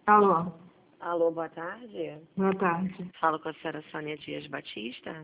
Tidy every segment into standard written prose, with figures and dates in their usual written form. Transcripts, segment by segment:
Alô, Alô, boa tarde. boa tarde. Falo com a senhora Sônia Dias Batista.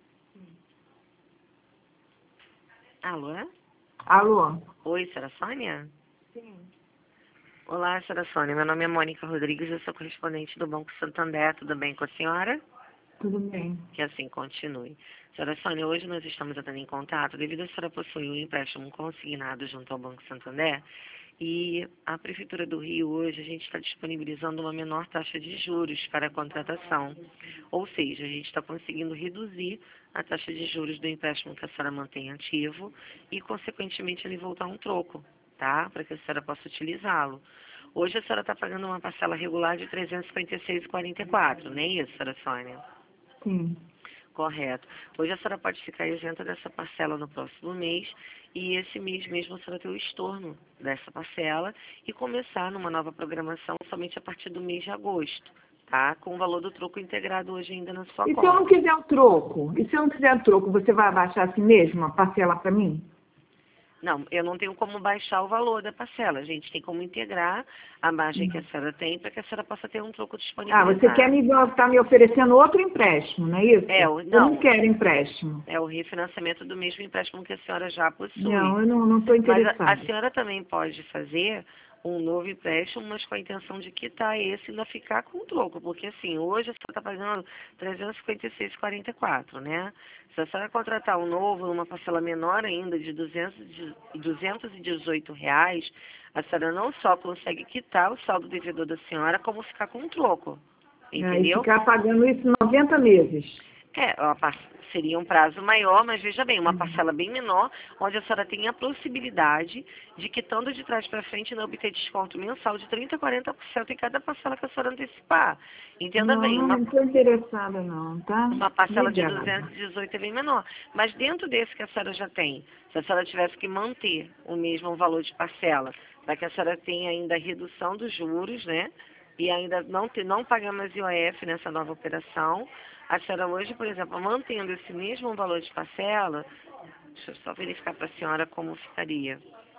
Alô? Alô? Oi, senhora Sônia? Sim. Olá, senhora Sônia. Meu nome é Mônica Rodrigues, eu sou correspondente do Banco Santander. Tudo bem com a senhora? Tudo bem. Que assim continue. Senhora Sônia, hoje nós estamos entrando em contato devido a senhora possuir um empréstimo consignado junto ao Banco Santander e a Prefeitura do Rio hoje a gente está disponibilizando uma menor taxa de juros para a contratação. Ou seja, a gente está conseguindo reduzir a taxa de juros do empréstimo que a senhora mantém ativo e, consequentemente, ele voltar um troco, tá? Para que a senhora possa utilizá-lo. Hoje a senhora está pagando uma parcela regular de R$ 356,44, não é isso, senhora Sônia? Sim. Correto. Hoje a senhora pode ficar isenta dessa parcela no próximo mês e esse mês mesmo a senhora ter o estorno dessa parcela e começar numa nova programação somente a partir do mês de agosto, tá? Com o valor do troco integrado hoje ainda na sua E se conta. eu não quiser o troco? E se eu não quiser o troco, você vai abaixar assim mesmo a parcela para mim? Não, eu não tenho como baixar o valor da parcela. A gente tem como integrar a margem que a senhora tem para que a senhora possa ter um troco Ah, disponibilizado. você quer tá me oferecendo outro empréstimo, não é isso? Eu Eu não não. quero empréstimo. É o refinanciamento do mesmo empréstimo que a senhora já possui. Não, eu não estou Mas a interessada. senhora também pode fazer um novo empréstimo, mas com a intenção de quitar esse e ainda ficar com o troco. Porque assim, hoje a senhora está pagando R$ 356,44, né? Se a senhora contratar um novo, numa parcela menor ainda, de R$ 218, a senhora não só consegue quitar o saldo devedor da senhora, como ficar com o troco. E Entendeu? ficar pagando isso 90 meses. Seria um prazo maior, mas veja bem, uma parcela bem menor, onde a senhora tem a possibilidade de, quitando de trás para frente, não obter desconto mensal de 30% a 40% em cada parcela que a senhora antecipar. Entenda bem, Não estou interessada não, tá? uma parcela de Obrigada. 218 é bem menor. Mas dentro desse que a senhora já tem, se a senhora tivesse que manter o mesmo valor de parcela, para que a senhora tenha ainda a redução dos juros, né? E ainda não pagar mais IOF nessa nova operação, a senhora hoje, por exemplo, mantendo esse mesmo valor de parcela, deixa eu só verificar para a senhora como ficaria.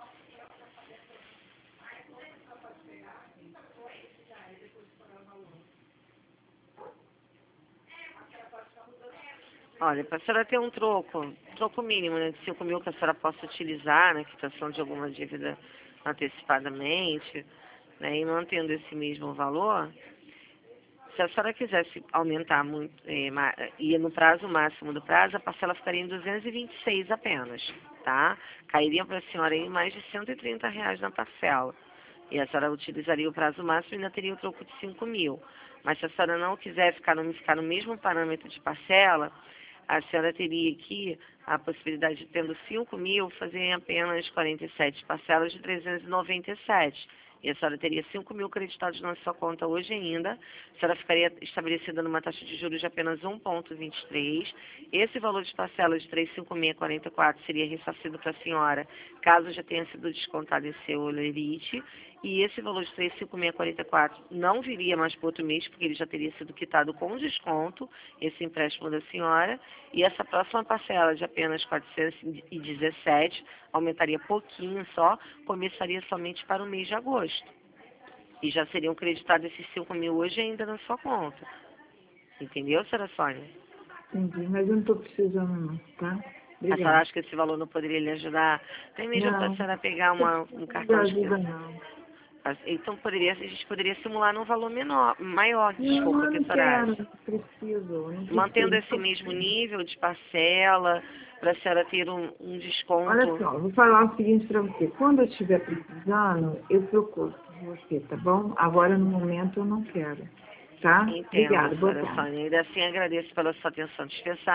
Olha, para a senhora ter um troco mínimo, né, de 5 mil que a senhora possa utilizar na quitação de alguma dívida antecipadamente, né, e mantendo esse mesmo valor, se a senhora quisesse aumentar muito, ir no prazo máximo do prazo, a parcela ficaria em 226 apenas, tá? Cairia para a senhora aí mais de R$ 130 na parcela. E a senhora utilizaria o prazo máximo e ainda teria o troco de 5 mil. Mas se a senhora não quiser ficar no mesmo parâmetro de parcela, a senhora teria aqui a possibilidade de, tendo 5 mil, fazer em apenas 47 parcelas de 397. E a senhora teria 5 mil creditados na sua conta hoje ainda. A senhora ficaria estabelecida numa taxa de juros de apenas 1,23. Esse valor de parcela de 356,44 seria ressarcido para a senhora, caso já tenha sido descontado em seu olerite. E esse valor de 356,44 não viria mais para outro mês, porque ele já teria sido quitado com desconto, esse empréstimo da senhora. E essa próxima parcela de apenas 417, aumentaria pouquinho só, começaria somente para o mês de agosto. E já seriam creditados esses 5 mil hoje ainda na sua conta. Entendeu, senhora Sônia? Entendi, mas eu não estou precisando não, tá? A senhora Obrigada. acha que esse valor não poderia lhe ajudar? Até mesmo para a Não, senhora pegar um não cartão de ajuda crédito. não. Então a gente poderia simular num valor maior, Não, desculpa, eu que a não senhora quero, acha. não preciso, não Mantendo preciso. esse mesmo nível de parcela, para a senhora ter um Olha desconto. só, vou falar o seguinte para você. Quando eu estiver precisando, eu procuro por você, tá bom? Agora, no momento, eu não quero, tá? Entendo, Obrigada, boa senhora tarde. Sônia. Ainda assim agradeço pela sua atenção dispensada.